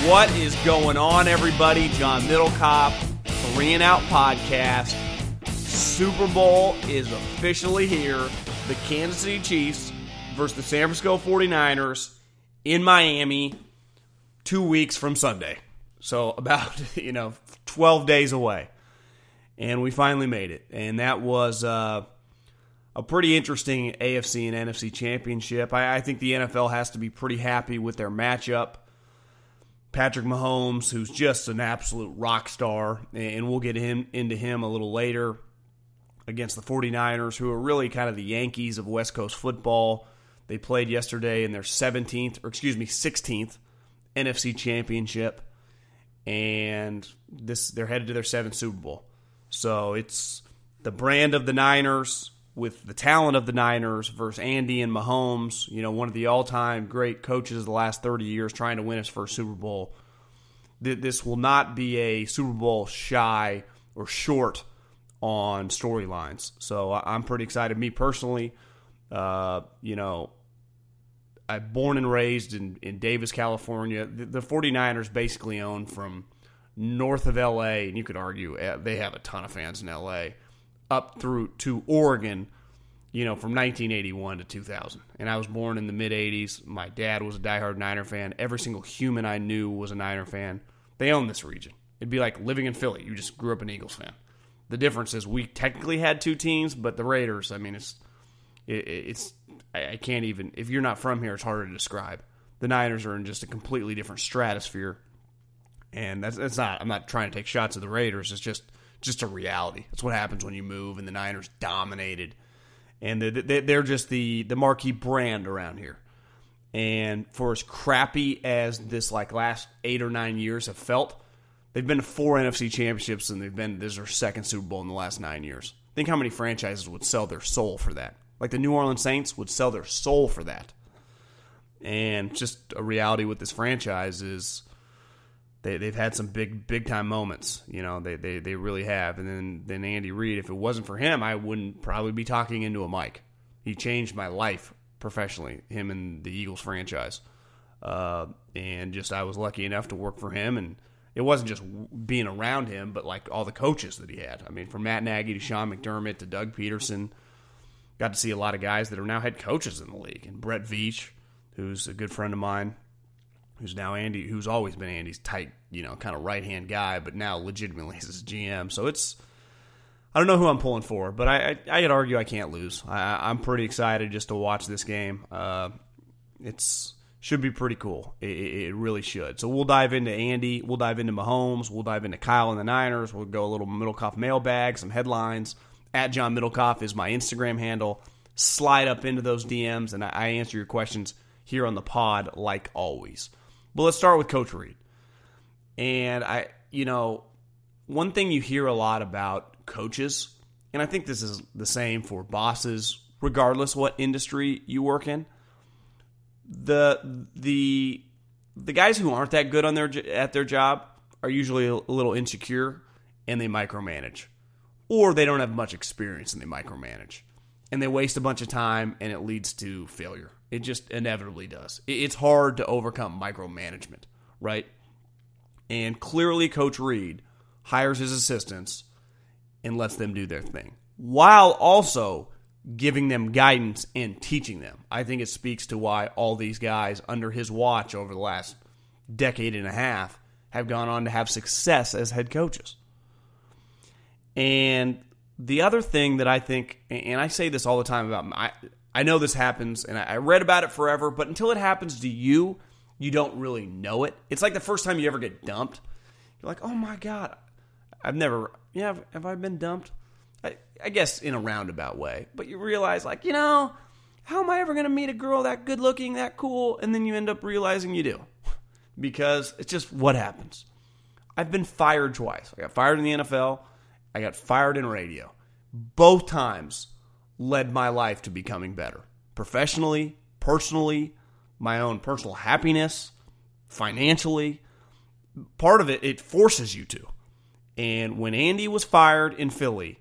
What is going on, everybody? John Middlecoff, 3 and Out Podcast. Super Bowl is officially here. The Kansas City Chiefs versus the San Francisco 49ers in Miami 2 weeks from Sunday. So about, 12 days away. And we finally made it. And that was a pretty interesting AFC and NFC championship. I think the NFL has to be pretty happy with their matchup. Patrick Mahomes, who's just an absolute rock star, and we'll get into him a little later, against the 49ers, who are really kind of the Yankees of West Coast football. They played yesterday in their 16th NFC championship, and they're headed to their 7th Super Bowl. So it's the brand of the Niners with the talent of the Niners versus Andy and Mahomes, one of the all-time great coaches of the last 30 years trying to win his first Super Bowl. This will not be a Super Bowl shy or short on storylines. So I'm pretty excited. Me personally, I'm born and raised in Davis, California. The 49ers basically own from north of L.A., and you could argue they have a ton of fans in L.A., up through to Oregon, from 1981 to 2000. And I was born in the mid-'80s. My dad was a diehard Niner fan. Every single human I knew was a Niner fan. They own this region. It'd be like living in Philly. You just grew up an Eagles fan. The difference is we technically had 2 teams, but the Raiders, I can't even, if you're not from here, it's harder to describe. The Niners are in just a completely different stratosphere. And that's not, I'm not trying to take shots at the Raiders. It's just a reality. That's what happens when you move, and the Niners dominated. And they're just the marquee brand around here. And for as crappy as this last 8 or 9 years have felt, they've been to 4 NFC championships, and this is their 2nd Super Bowl in the last 9 years. Think how many franchises would sell their soul for that. Like the New Orleans Saints would sell their soul for that. And just a reality with this franchise is they've had some big time moments. They really have. And then Andy Reid, if it wasn't for him, I wouldn't probably be talking into a mic. He changed my life professionally, him and the Eagles franchise. And just I was lucky enough to work for him, and it wasn't just being around him, but all the coaches that he had. From Matt Nagy to Sean McDermott to Doug Peterson, got to see a lot of guys that are now head coaches in the league. And Brett Veach, who's a good friend of mine, who's now Andy, who's always been Andy's tight, kind of right-hand guy, but now legitimately is his GM. So I don't know who I'm pulling for, but I could argue I can't lose. I'm pretty excited just to watch this game. It should be pretty cool. It really should. So we'll dive into Andy. We'll dive into Mahomes. We'll dive into Kyle and the Niners. We'll go a little Middlecoff mailbag, some headlines. At John Middlecoff is my Instagram handle. Slide up into those DMs, and I answer your questions here on the pod like always. But let's start with Coach Reid. And one thing you hear a lot about coaches, and I think this is the same for bosses, regardless what industry you work in. The guys who aren't that good at their job are usually a little insecure, and they micromanage. Or they don't have much experience and they micromanage. And they waste a bunch of time, and it leads to failure. It just inevitably does. It's hard to overcome micromanagement, right? And clearly Coach Reid hires his assistants and lets them do their thing, while also giving them guidance and teaching them. I think it speaks to why all these guys under his watch over the last decade and a half have gone on to have success as head coaches. And the other thing that I think, and I say this all the time about, I know this happens, and I read about it forever, but until it happens to you, you don't really know it. It's like the first time you ever get dumped. You're like, oh my God, have I been dumped? I guess in a roundabout way. But you realize, how am I ever going to meet a girl that good looking, that cool? And then you end up realizing you do. Because it's just what happens. I've been fired twice. I got fired in the NFL. I got fired in radio. Both times led my life to becoming better. Professionally, personally, my own personal happiness, financially. Part of it forces you to. And when Andy was fired in Philly,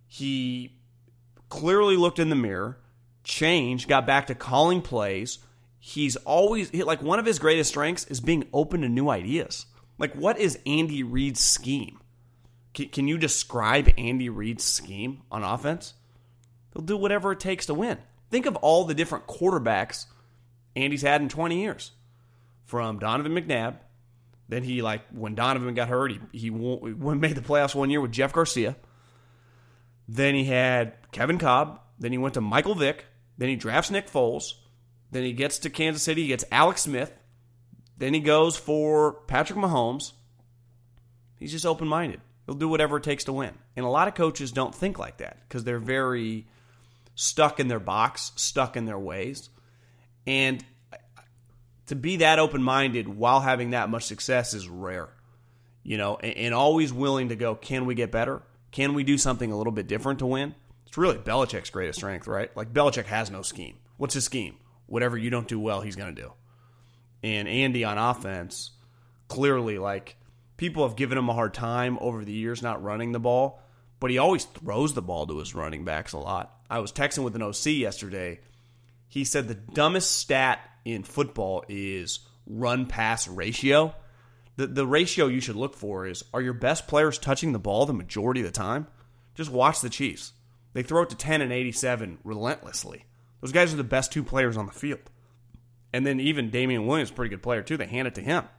he clearly looked in the mirror, changed, got back to calling plays, he's always, like, one of his greatest strengths is being open to new ideas. Like, what is Andy Reid's scheme? Can you describe Andy Reid's scheme on offense? He'll do whatever it takes to win. Think of all the different quarterbacks Andy's had in 20 years. From Donovan McNabb, then he, like, when Donovan got hurt, he made the playoffs one year with Jeff Garcia. Then he had Kevin Cobb. Then he went to Michael Vick. Then he drafts Nick Foles. Then he gets to Kansas City. He gets Alex Smith. Then he goes for Patrick Mahomes. He's just open-minded. He'll do whatever it takes to win. And a lot of coaches don't think like that because they're very stuck in their box, stuck in their ways. And to be that open-minded while having that much success is rare. And always willing to go, can we get better? Can we do something a little bit different to win? It's really Belichick's greatest strength, right? Like, Belichick has no scheme. What's his scheme? Whatever you don't do well, he's going to do. And Andy on offense, clearly, like, people have given him a hard time over the years not running the ball, but he always throws the ball to his running backs a lot. I was texting with an OC yesterday. He said the dumbest stat in football is run-pass ratio. The ratio you should look for is, are your best players touching the ball the majority of the time? Just watch the Chiefs. They throw it to 10 and 87 relentlessly. Those guys are the best two players on the field. And then even Damian Williams, pretty good player too, they hand it to him.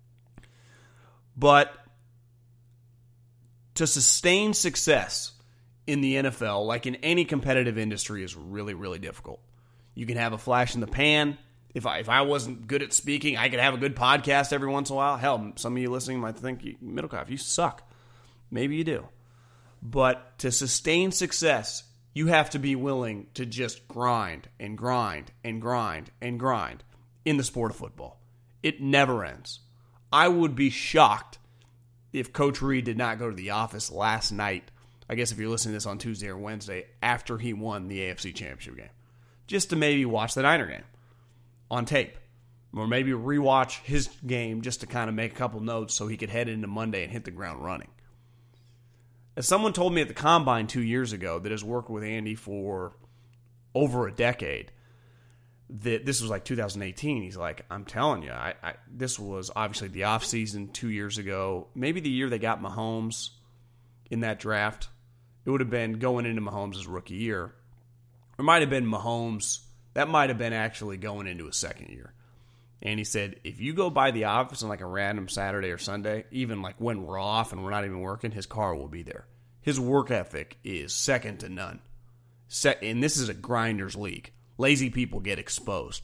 But to sustain success in the NFL, like in any competitive industry, is really, really difficult. You can have a flash in the pan. If I wasn't good at speaking, I could have a good podcast every once in a while. Hell, some of you listening might think, Middlekauff, you suck. Maybe you do. But to sustain success, you have to be willing to just grind and grind and grind and grind in the sport of football. It never ends. I would be shocked if Coach Reid did not go to the office last night, I guess if you're listening to this on Tuesday or Wednesday, after he won the AFC Championship game, just to maybe watch the Niner game on tape, or maybe rewatch his game just to kind of make a couple notes so he could head into Monday and hit the ground running. As someone told me at the Combine 2 years ago that has worked with Andy for over a decade, that this was like 2018, he's like, I'm telling you, this was obviously the offseason 2 years ago, maybe the year they got Mahomes in that draft. It would have been going into Mahomes' rookie year. It might have been Mahomes. That might have been actually going into his second year. And he said, if you go by the office on like a random Saturday or Sunday, even like when we're off and we're not even working, his car will be there. His work ethic is second to none. And this is a grinders league. Lazy people get exposed.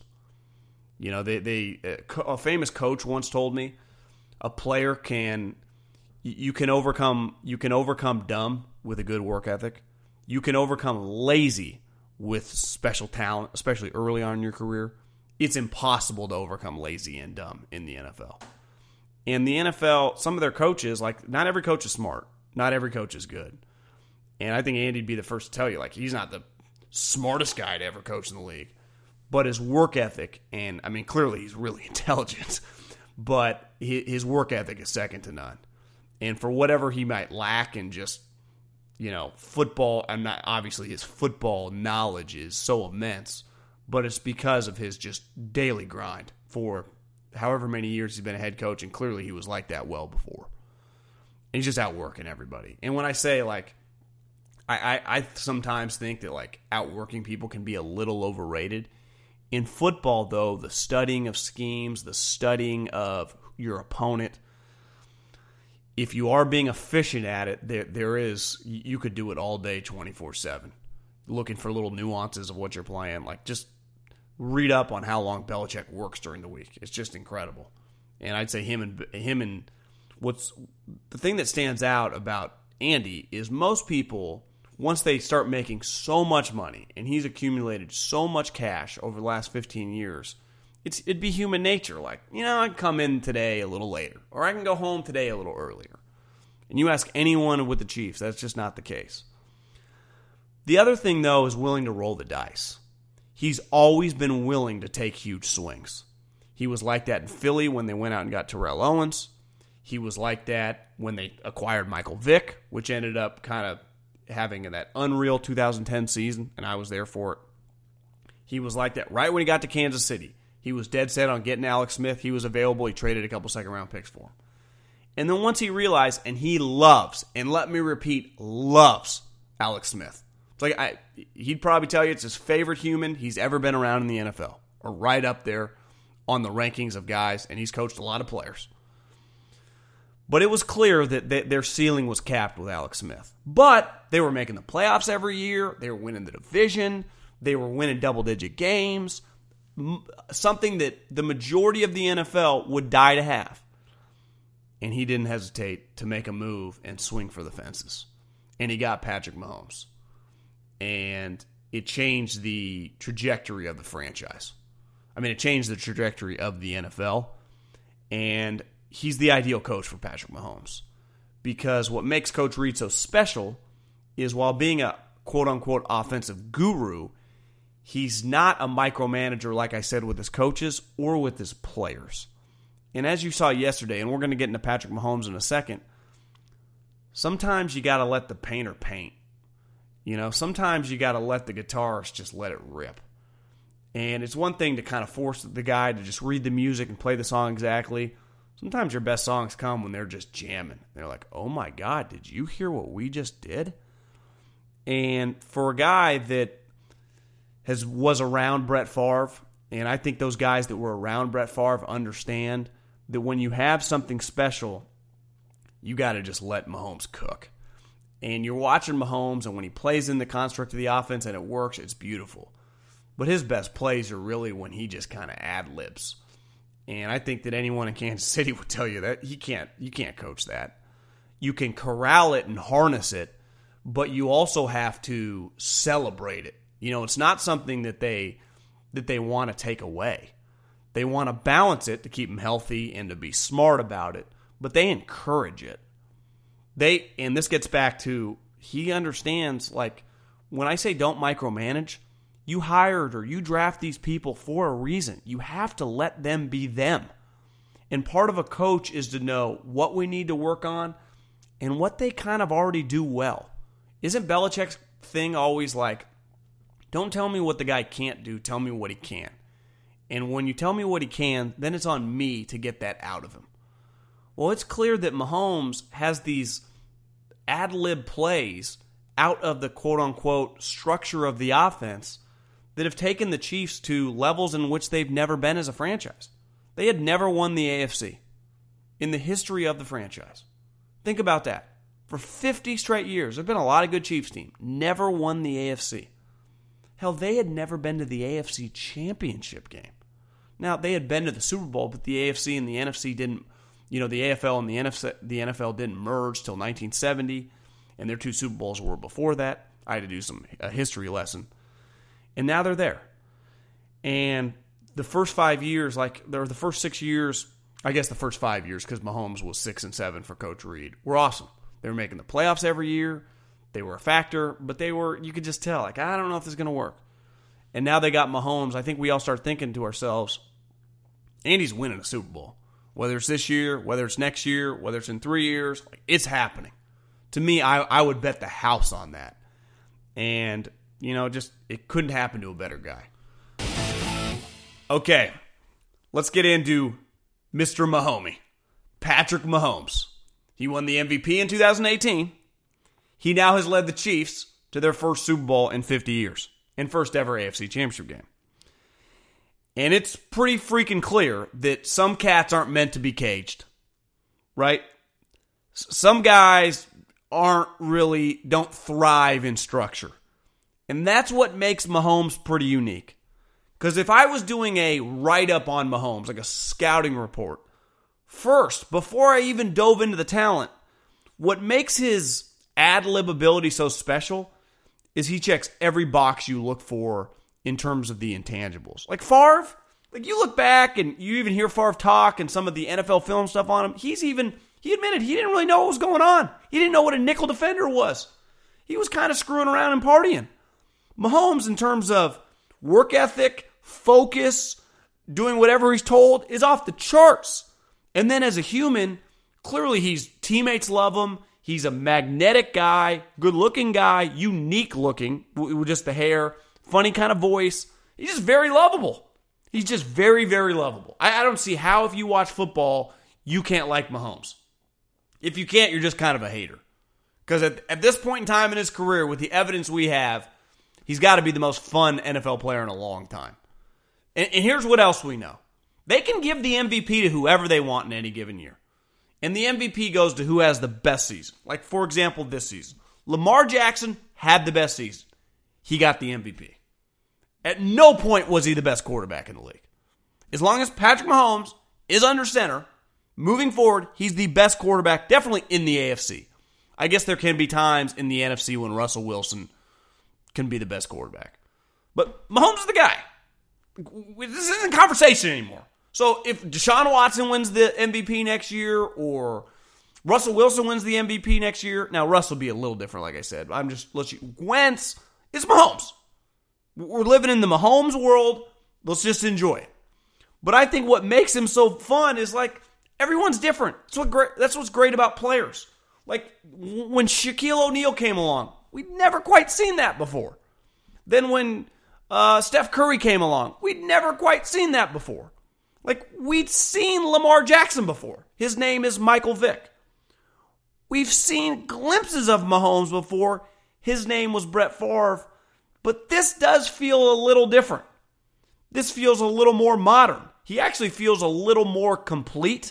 A famous coach once told me, a player you can overcome dumb with a good work ethic. You can overcome lazy with special talent, especially early on in your career. It's impossible to overcome lazy and dumb in the NFL. And the NFL, some of their coaches, like, not every coach is smart. Not every coach is good. And I think Andy'd be the first to tell you, like, he's not the smartest guy to ever coach in the league. But his work ethic, and, I mean, clearly he's really intelligent, but his work ethic is second to none. And for whatever he might lack in just, football, obviously his football knowledge is so immense, but it's because of his just daily grind for however many years he's been a head coach, and clearly he was like that well before. And he's just outworking everybody. And when I say, like, I sometimes think that, like, outworking people can be a little overrated. In football, though, the studying of schemes, the studying of your opponent, if you are being efficient at it, you could do it all day 24/7. Looking for little nuances of what you're playing. Like, just read up on how long Belichick works during the week. It's just incredible. And I'd say him and what's the thing that stands out about Andy is most people, once they start making so much money, and he's accumulated so much cash over the last 15 years, it'd be human nature. Like, I can come in today a little later, or I can go home today a little earlier. And you ask anyone with the Chiefs, that's just not the case. The other thing, though, is willing to roll the dice. He's always been willing to take huge swings. He was like that in Philly when they went out and got Terrell Owens. He was like that when they acquired Michael Vick, which ended up kind of having that unreal 2010 season, and I was there for it. He was like that right when he got to Kansas City. He was dead set on getting Alex Smith. He was available. He traded a couple second-round picks for him. And then once he realized, and he loves, and let me repeat, loves Alex Smith. It's like he'd probably tell you it's his favorite human he's ever been around in the NFL, or right up there on the rankings of guys, and he's coached a lot of players. But it was clear that their ceiling was capped with Alex Smith. But they were making the playoffs every year. They were winning the division. They were winning double-digit games. Something that the majority of the NFL would die to have. And he didn't hesitate to make a move and swing for the fences. And he got Patrick Mahomes. And it changed the trajectory of the franchise. I mean, it changed the trajectory of the NFL. And he's the ideal coach for Patrick Mahomes. Because what makes Coach Reid so special is while being a quote-unquote offensive guru, he's not a micromanager, like I said, with his coaches or with his players. And as you saw yesterday, and we're going to get into Patrick Mahomes in a second, sometimes you got to let the painter paint. You know, sometimes you got to let the guitarist just let it rip. And it's one thing to kind of force the guy to just read the music and play the song exactly. Sometimes your best songs come when they're just jamming. They're like, oh my God, did you hear what we just did? And for a guy that was around Brett Favre, and I think those guys that were around Brett Favre understand that when you have something special, you got to just let Mahomes cook. And you're watching Mahomes, and when he plays in the construct of the offense and it works, it's beautiful. But his best plays are really when he just kind of ad-libs. And I think that anyone in Kansas City would tell you that you can't coach that. You can corral it and harness it, but you also have to celebrate it. You know, it's not something that they want to take away. They want to balance it to keep him healthy and to be smart about it, but they encourage it. And this gets back to, he understands, like, when I say don't micromanage, you hired or you draft these people for a reason. You have to let them be them. And part of a coach is to know what we need to work on and what they kind of already do well. Isn't Belichick's thing always like, don't tell me what the guy can't do, tell me what he can. And when you tell me what he can, then it's on me to get that out of him. Well, it's clear that Mahomes has these ad-lib plays out of the quote-unquote structure of the offense that have taken the Chiefs to levels in which they've never been as a franchise. They had never won the AFC in the history of the franchise. Think about that. For 50 straight years, there have been a lot of good Chiefs teams. Never won the AFC. Hell, they had never been to the AFC Championship game. Now, they had been to the Super Bowl, but the AFC and the NFC didn't, the AFL and the NFL didn't merge till 1970, and their two Super Bowls were before that. I had to do a history lesson. And now they're there. And the first 5 years, the first 6 years, I guess the first 5 years, because Mahomes was 6 and 7 for Coach Reid, were awesome. They were making the playoffs every year. They were a factor, but you could just tell, I don't know if this is going to work. And now they got Mahomes. I think we all start thinking to ourselves, Andy's winning a Super Bowl. Whether it's this year, whether it's next year, whether it's in 3 years, it's happening. To me, I would bet the house on that. And it couldn't happen to a better guy. Okay, let's get into Mr. Mahomie, Patrick Mahomes. He won the MVP in 2018. He now has led the Chiefs to their first Super Bowl in 50 years and first ever AFC Championship game. And it's pretty freaking clear that some cats aren't meant to be caged, right? Some guys don't thrive in structure. And that's what makes Mahomes pretty unique. Because if I was doing a write-up on Mahomes, like a scouting report, first, before I even dove into the talent, what makes his ad-lib ability so special is he checks every box you look for in terms of the intangibles. Like Favre, you look back and you even hear Favre talk and some of the NFL film stuff on him, he admitted he didn't really know what was going on. He didn't know what a nickel defender was. He was kind of screwing around and partying. Mahomes, in terms of work ethic, focus, doing whatever he's told, is off the charts. And then as a human, clearly teammates love him. He's a magnetic guy, good-looking guy, unique-looking, with just the hair, funny kind of voice. He's just very lovable. He's just very, very lovable. I don't see how, if you watch football, you can't like Mahomes. If you can't, you're just kind of a hater. Because at this point in time in his career, with the evidence we have, he's got to be the most fun NFL player in a long time. And here's what else we know. They can give the MVP to whoever they want in any given year. And the MVP goes to who has the best season. Like, for example, this season. Lamar Jackson had the best season. He got the MVP. At no point was he the best quarterback in the league. As long as Patrick Mahomes is under center, moving forward, he's the best quarterback, definitely in the AFC. I guess there can be times in the NFC when Russell Wilson can be the best quarterback. But Mahomes is the guy. This isn't conversation anymore. So if Deshaun Watson wins the MVP next year, or Russell Wilson wins the MVP next year, now Russ will be a little different, like I said. I'm just letting you. Wentz is Mahomes. We're living in the Mahomes world. Let's just enjoy it. But I think what makes him so fun is, like, everyone's different. That's what's great about players. Like, when Shaquille O'Neal came along, we'd never quite seen that before. Then when Steph Curry came along, we'd never quite seen that before. Like, we'd seen Lamar Jackson before. His name is Michael Vick. We've seen glimpses of Mahomes before. His name was Brett Favre. But this does feel a little different. This feels a little more modern. He actually feels a little more complete.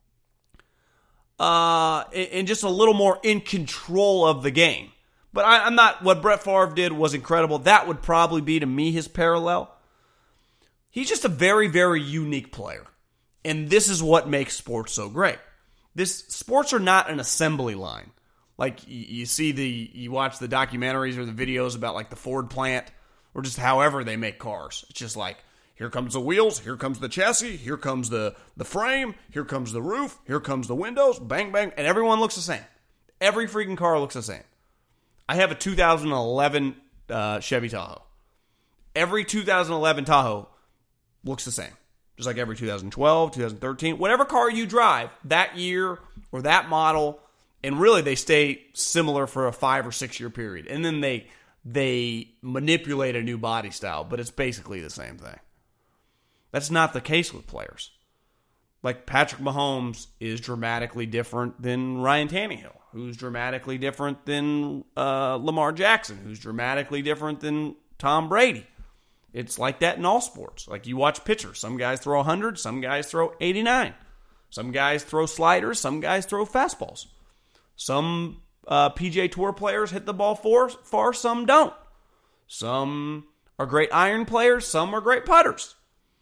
And just a little more in control of the game. But I'm not, what Brett Favre did was incredible. That would probably be, to me, his parallel. He's just a very, very unique player. And this is what makes sports so great. Sports are not an assembly line. Like, you watch the documentaries or the videos about, like, the Ford plant, or just however they make cars. It's just like, here comes the wheels, here comes the chassis, here comes the frame, here comes the roof, here comes the windows, bang, bang, and everyone looks the same. Every freaking car looks the same. I have a 2011 Chevy Tahoe. Every 2011 Tahoe looks the same. Just like every 2012, 2013, whatever car you drive, that year or that model, and really they stay similar for a 5 or 6 year period. And then they manipulate a new body style, but it's basically the same thing. That's not the case with players. Like, Patrick Mahomes is dramatically different than Ryan Tannehill, who's dramatically different than Lamar Jackson, who's dramatically different than Tom Brady. It's like that in all sports. Like, you watch pitchers. Some guys throw 100, some guys throw 89. Some guys throw sliders, some guys throw fastballs. Some PGA Tour players hit the ball far, some don't. Some are great iron players, some are great putters.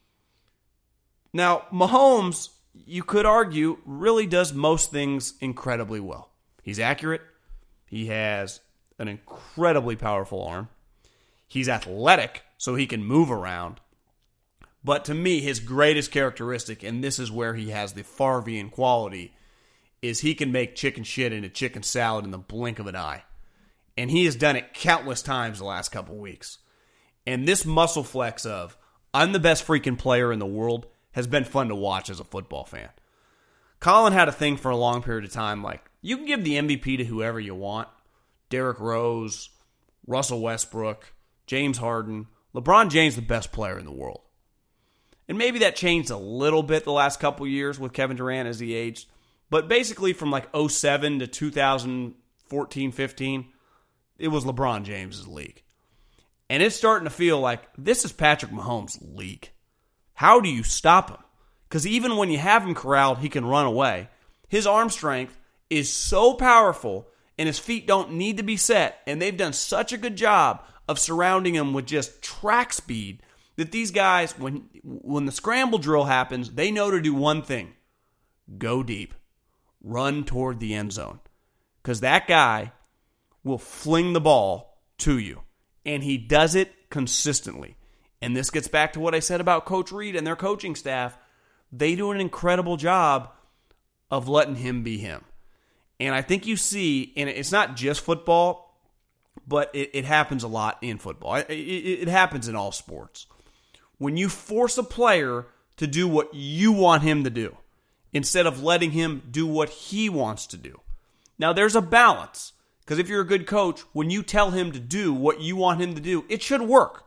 Now, Mahomes, you could argue, really does most things incredibly well. He's accurate. He has an incredibly powerful arm. He's athletic, so he can move around. But to me, his greatest characteristic, and this is where he has the Favrean quality, is he can make chicken shit into chicken salad in the blink of an eye. And he has done it countless times the last couple weeks. And this muscle flex of, I'm the best freaking player in the world, has been fun to watch as a football fan. Colin had a thing for a long period of time, like, you can give the MVP to whoever you want. Derrick Rose, Russell Westbrook, James Harden. LeBron James, the best player in the world. And maybe that changed a little bit the last couple years with Kevin Durant as he aged. But basically from like 2007 to 2014-15, it was LeBron James' league. And it's starting to feel like this is Patrick Mahomes' league. How do you stop him? Because even when you have him corralled, he can run away. His arm strength is so powerful, and his feet don't need to be set. And they've done such a good job of surrounding him with just track speed that these guys, when the scramble drill happens, they know to do one thing. Go deep. Run toward the end zone. Because that guy will fling the ball to you. And he does it consistently. And this gets back to what I said about Coach Reid and their coaching staff. They do an incredible job of letting him be him. And I think you see, and it's not just football, but it happens a lot in football. It happens in all sports. When you force a player to do what you want him to do, instead of letting him do what he wants to do. Now, there's a balance. Because if you're a good coach, when you tell him to do what you want him to do, it should work.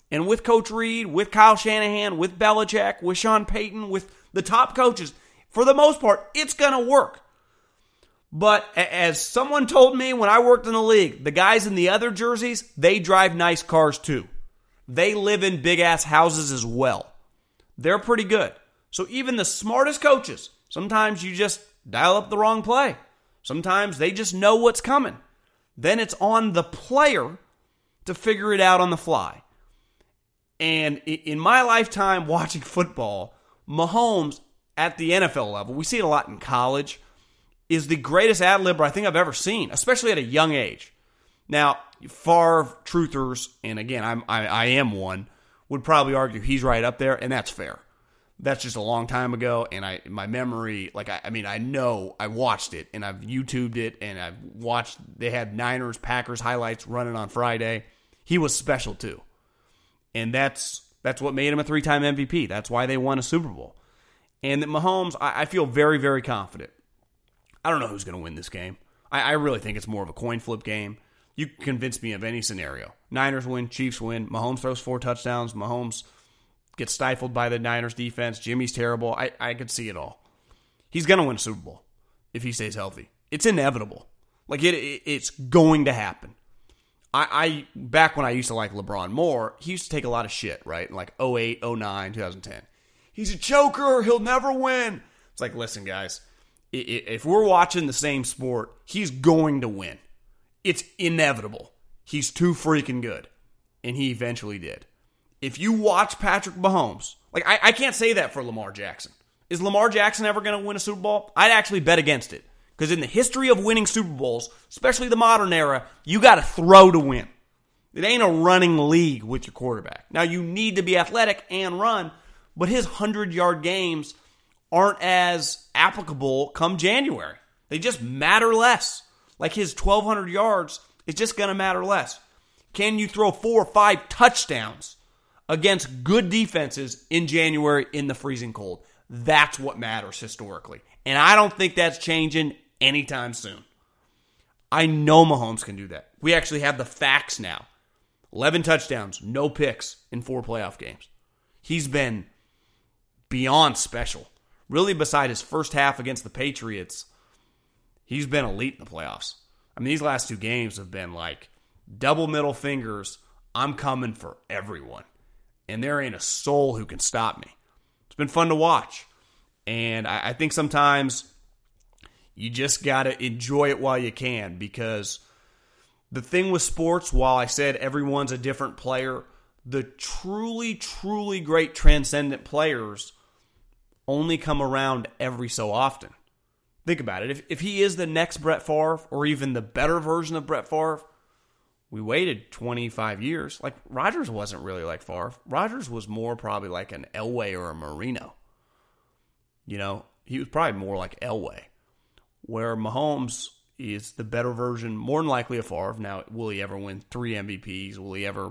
And with Coach Reed, with Kyle Shanahan, with Belichick, with Sean Payton, with the top coaches, for the most part, it's going to work. But as someone told me when I worked in the league, the guys in the other jerseys, they drive nice cars too. They live in big-ass houses as well. They're pretty good. So even the smartest coaches, sometimes you just dial up the wrong play. Sometimes they just know what's coming. Then it's on the player to figure it out on the fly. And in my lifetime watching football, Mahomes at the NFL level, we see it a lot in college, is the greatest ad-libber I think I've ever seen, especially at a young age. Now, Favre truthers, and again, I am one, would probably argue he's right up there, and that's fair. That's just a long time ago, and my memory, I know I watched it, and I've YouTubed it, and I've watched, they had Niners, Packers highlights running on Friday. He was special too. And that's what made him a 3-time MVP. That's why they won a Super Bowl. And that Mahomes, I feel very, very confident. I don't know who's going to win this game. I really think it's more of a coin flip game. You can convince me of any scenario. Niners win, Chiefs win, Mahomes throws 4 touchdowns, Mahomes gets stifled by the Niners defense, Jimmy's terrible. I could see it all. He's going to win a Super Bowl if he stays healthy. It's inevitable. It's going to happen. I back when I used to like LeBron more, he used to take a lot of shit, right? Like 08, 09, 2010. He's a choker. He'll never win. It's like, listen, guys, if we're watching the same sport, he's going to win. It's inevitable. He's too freaking good. And he eventually did. If you watch Patrick Mahomes, I can't say that for Lamar Jackson. Is Lamar Jackson ever going to win a Super Bowl? I'd actually bet against it. Because in the history of winning Super Bowls, especially the modern era, you got to throw to win. It ain't a running league with your quarterback. Now, you need to be athletic and run, but his 100-yard games aren't as applicable come January. They just matter less. Like his 1,200 yards is just going to matter less. Can you throw 4 or 5 touchdowns against good defenses in January in the freezing cold? That's what matters historically. And I don't think that's changing anytime soon. I know Mahomes can do that. We actually have the facts now. 11 touchdowns, no picks in 4 playoff games. He's been beyond special. Really, beside his first half against the Patriots, he's been elite in the playoffs. I mean, these last 2 games have been like double middle fingers. I'm coming for everyone. And there ain't a soul who can stop me. It's been fun to watch. And I think sometimes you just got to enjoy it while you can, because the thing with sports, while I said everyone's a different player, the truly, truly great transcendent players only come around every so often. Think about it. If he is the next Brett Favre, or even the better version of Brett Favre, we waited 25 years. Like, Rodgers wasn't really like Favre. Rodgers was more probably like an Elway or a Marino. You know, he was probably more like Elway. Where Mahomes is the better version, more than likely, of Favre. Now, will he ever win 3 MVPs? Will he ever,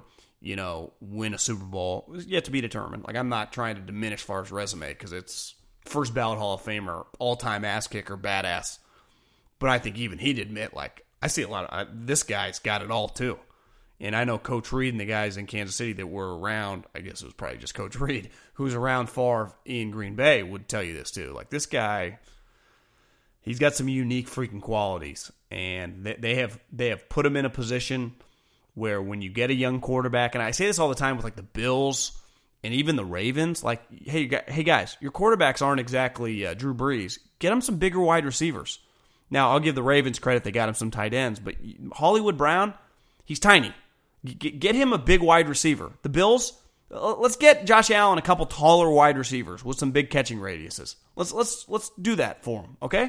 win a Super Bowl? It's yet to be determined. Like, I'm not trying to diminish Favre's resume, because it's first ballot Hall of Famer, all-time ass kicker, badass. But I think even he'd admit, I see a lot of, this guy's got it all too. And I know Coach Reed and the guys in Kansas City that were around, I guess it was probably just Coach Reed, who's around Favre in Green Bay, would tell you this too. Like, this guy, he's got some unique freaking qualities. And they have put him in a position where when you get a young quarterback, and I say this all the time with like the Bills and even the Ravens, like, hey guys, your quarterbacks aren't exactly Drew Brees. Get them some bigger wide receivers. Now, I'll give the Ravens credit. They got him some tight ends. But Hollywood Brown, he's tiny. Get him a big wide receiver. The Bills, let's get Josh Allen a couple taller wide receivers with some big catching radiuses. Let's do that for him, okay?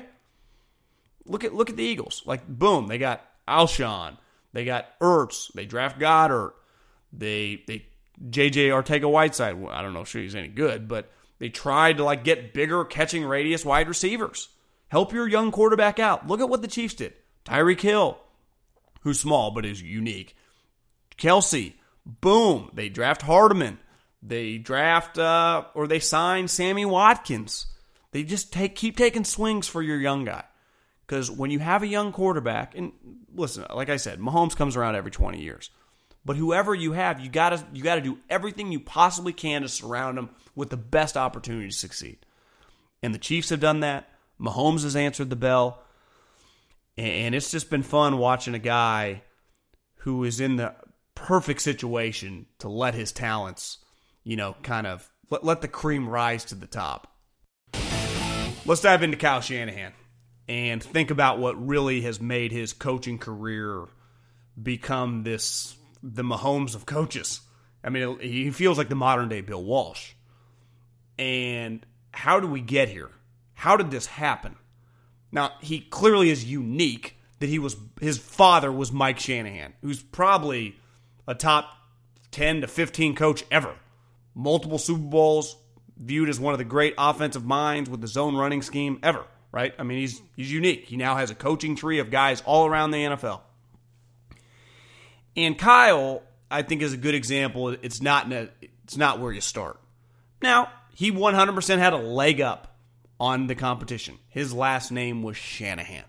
Look at the Eagles. Like, boom, they got Alshon. They got Ertz. They draft Goddard. They J.J. Arcega-Whiteside. Well, I don't know if he's any good, but they tried to get bigger catching radius wide receivers. Help your young quarterback out. Look at what the Chiefs did. Tyreek Hill, who's small but is unique. Kelsey, boom. They draft Hardeman. They draft or they sign Sammy Watkins. They just keep taking swings for your young guy. Because when you have a young quarterback, and listen, like I said, Mahomes comes around every 20 years. But whoever you have, you gotta do everything you possibly can to surround them with the best opportunity to succeed. And the Chiefs have done that. Mahomes has answered the bell. And it's just been fun watching a guy who is in the perfect situation to let his talents, kind of let the cream rise to the top. Let's dive into Kyle Shanahan and think about what really has made his coaching career become the Mahomes of coaches. I mean, he feels like the modern day Bill Walsh. And how did we get here? How did this happen? Now, he clearly is unique that his father was Mike Shanahan, who's probably a top 10 to 15 coach ever. Multiple Super Bowls, viewed as one of the great offensive minds with the zone running scheme ever, right? I mean, he's unique. He now has a coaching tree of guys all around the NFL. And Kyle, I think, is a good example. It's not where you start. Now, he 100% had a leg up on the competition. His last name was Shanahan.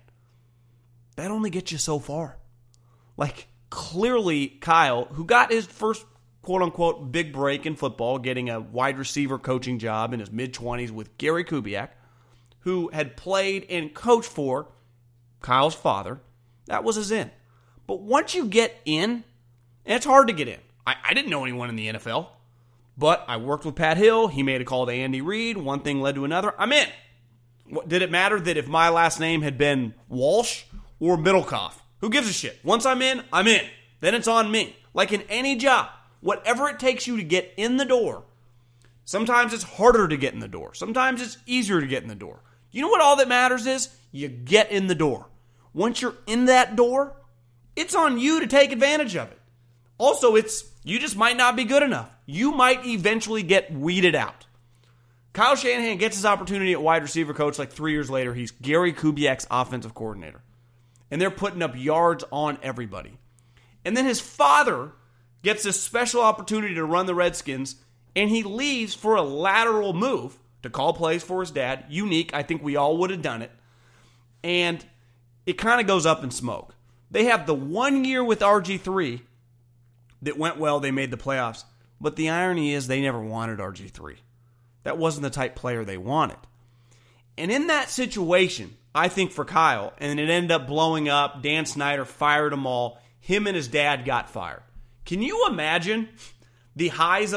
That only gets you so far. Like, clearly, Kyle, who got his first quote-unquote big break in football, getting a wide receiver coaching job in his mid-20s with Gary Kubiak, who had played and coached for Kyle's father, that was his in. But once you get in, and it's hard to get in. I didn't know anyone in the NFL. But I worked with Pat Hill. He made a call to Andy Reid. One thing led to another. I'm in. Did it matter that if my last name had been Walsh or Middlecoff? Who gives a shit? Once I'm in, I'm in. Then it's on me. Like in any job, whatever it takes you to get in the door, sometimes it's harder to get in the door. Sometimes it's easier to get in the door. You know what all that matters is? You get in the door. Once you're in that door, it's on you to take advantage of it. Also, you just might not be good enough. You might eventually get weeded out. Kyle Shanahan gets his opportunity at wide receiver coach like 3 years later. He's Gary Kubiak's offensive coordinator. And they're putting up yards on everybody. And then his father gets this special opportunity to run the Redskins, and he leaves for a lateral move to call plays for his dad. Unique. I think we all would have done it. And it kind of goes up in smoke. They have the 1 year with RG3 that went well. They made the playoffs. But the irony is they never wanted RG3. That wasn't the type player they wanted. And in that situation, I think for Kyle, and it ended up blowing up, Dan Snyder fired them all, him and his dad got fired. Can you imagine the highs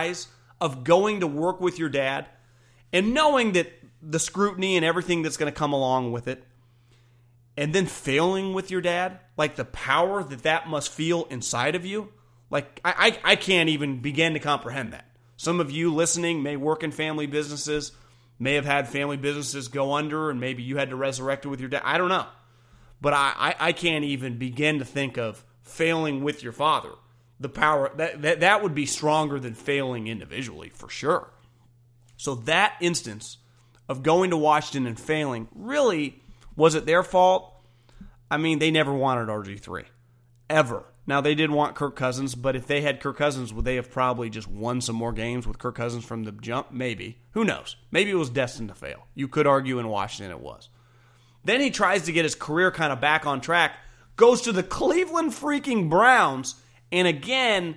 of going to work with your dad and knowing that the scrutiny and everything that's going to come along with it, and then failing with your dad? Like the power that must feel inside of you? Like, I can't even begin to comprehend that. Some of you listening may work in family businesses, may have had family businesses go under, and maybe you had to resurrect it with your dad. I don't know. But I can't even begin to think of failing with your father. The power, that would be stronger than failing individually, for sure. So that instance of going to Washington and failing, really, was it their fault? I mean, they never wanted RG3. Ever. Now, they did want Kirk Cousins, but if they had Kirk Cousins, would they have probably just won some more games with Kirk Cousins from the jump? Maybe. Who knows? Maybe it was destined to fail. You could argue in Washington it was. Then he tries to get his career kind of back on track, goes to the Cleveland freaking Browns, and again,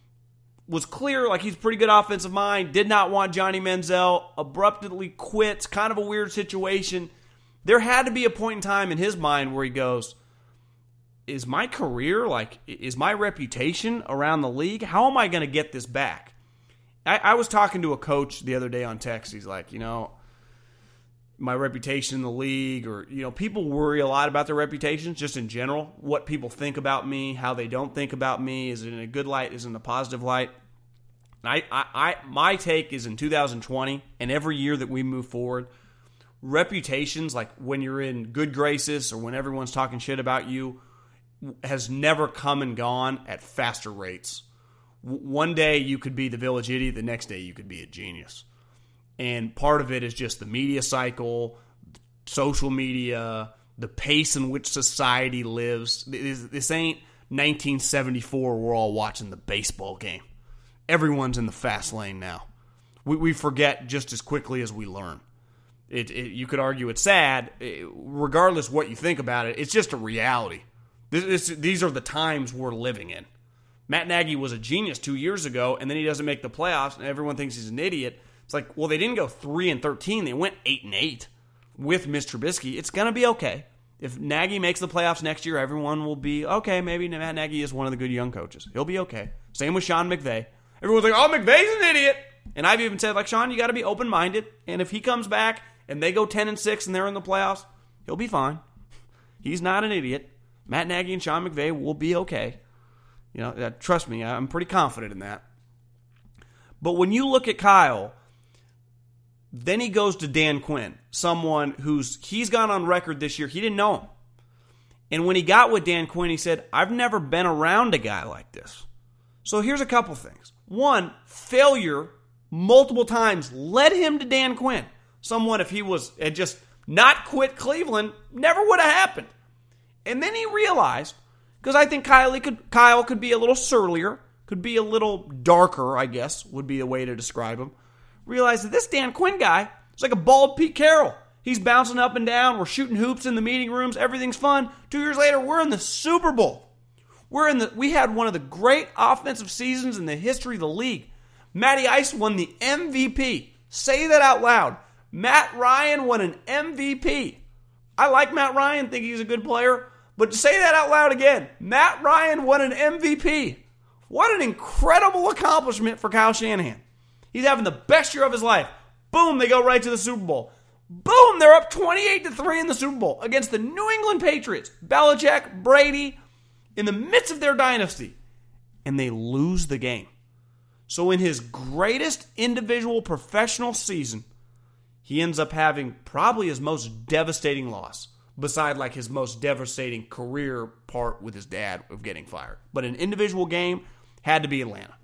was clear like he's a pretty good offensive mind, did not want Johnny Manziel, abruptly quits, kind of a weird situation. There had to be a point in time in his mind where he goes, is my career, is my reputation around the league, how am I going to get this back? I was talking to a coach the other day on text. He's like, my reputation in the league, or, people worry a lot about their reputations just in general, what people think about me, how they don't think about me, is it in a good light, is it in a positive light? My take is in 2020 and every year that we move forward, reputations, like when you're in good graces or when everyone's talking shit about you, has never come and gone at faster rates. One day you could be the village idiot, the next day you could be a genius. And part of it is just the media cycle, social media, the pace in which society lives. This ain't 1974, we're all watching the baseball game. Everyone's in the fast lane now. We forget just as quickly as we learn. You could argue it's sad. Regardless what you think about it, it's just a reality. These are the times we're living in. Matt Nagy was a genius 2 years ago, and then he doesn't make the playoffs, and everyone thinks he's an idiot. It's like, well, they didn't go 3-13. They went 8-8 with Mr. Trubisky. It's going to be okay. If Nagy makes the playoffs next year, everyone will be, okay, maybe Matt Nagy is one of the good young coaches. He'll be okay. Same with Sean McVay. Everyone's like, oh, McVay's an idiot. And I've even said, like, Sean, you got to be open-minded. And if he comes back and they go 10-6 and they're in the playoffs, he'll be fine. He's not an idiot. Matt Nagy and Sean McVay will be okay. Trust me, I'm pretty confident in that. But when you look at Kyle, then he goes to Dan Quinn, someone he's gone on record this year. He didn't know him. And when he got with Dan Quinn, he said, I've never been around a guy like this. So here's a couple things. One, failure multiple times led him to Dan Quinn. Someone, if he had just not quit Cleveland, never would have happened. And then he realized, because I think Kyle could be a little surlier, could be a little darker, I guess, would be the way to describe him. Realized that this Dan Quinn guy is like a bald Pete Carroll. He's bouncing up and down. We're shooting hoops in the meeting rooms. Everything's fun. 2 years later, we're in the Super Bowl. We had one of the great offensive seasons in the history of the league. Matty Ice won the MVP. Say that out loud. Matt Ryan won an MVP. I like Matt Ryan, think he's a good player, but to say that out loud again, Matt Ryan won an MVP. What an incredible accomplishment for Kyle Shanahan. He's having the best year of his life. Boom, they go right to the Super Bowl. Boom, they're up 28-3 in the Super Bowl against the New England Patriots. Belichick, Brady, in the midst of their dynasty. And they lose the game. So in his greatest individual professional season, he ends up having probably his most devastating loss, beside like his most devastating career part with his dad of getting fired. But an individual game had to be Atlanta.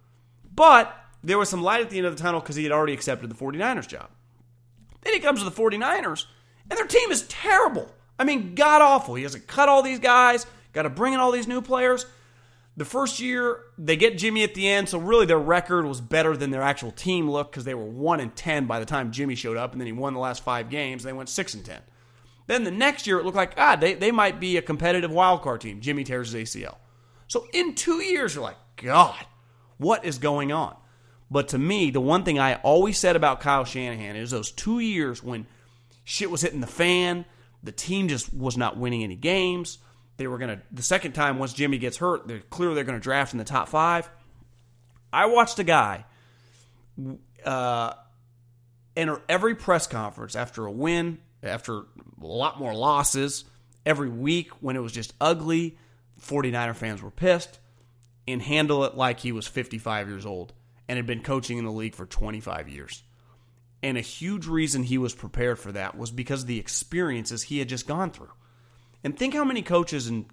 But there was some light at the end of the tunnel because he had already accepted the 49ers job. Then he comes to the 49ers, and their team is terrible. I mean, god-awful. He has to cut all these guys, got to bring in all these new players. The first year, they get Jimmy at the end, so really their record was better than their actual team looked because they were 1-10 by the time Jimmy showed up, and then he won the last 5 games, and they went 6-10. Then the next year, it looked like, they might be a competitive wildcard team. Jimmy tears his ACL. So in 2 years, you're like, God, what is going on? But to me, the one thing I always said about Kyle Shanahan is those 2 years when shit was hitting the fan, the team just was not winning any games. They were going to, the second time, once Jimmy gets hurt, they're going to draft in the top 5. I watched a guy enter every press conference after a win, after a lot more losses, every week when it was just ugly. 49er fans were pissed, and handle it like he was 55 years old and had been coaching in the league for 25 years. And a huge reason he was prepared for that was because of the experiences he had just gone through. And think how many coaches in